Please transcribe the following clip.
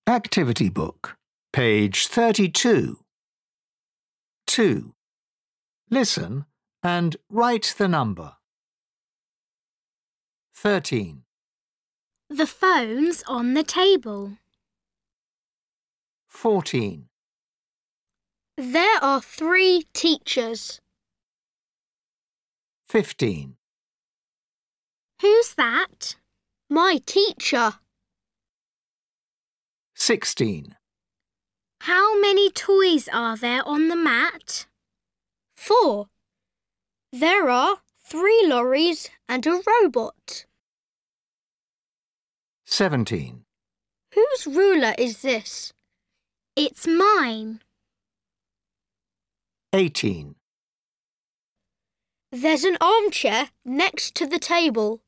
Activity book, page 32. 2. Listen and write the number. 13. The phone's on the table. 14. There are 3 teachers. 15. Who's that? My teacher. 16. How many toys are there on the mat? 4. There are 3 lorries and a robot. 17. Whose ruler is this? It's mine. 18. There's an armchair next to the table.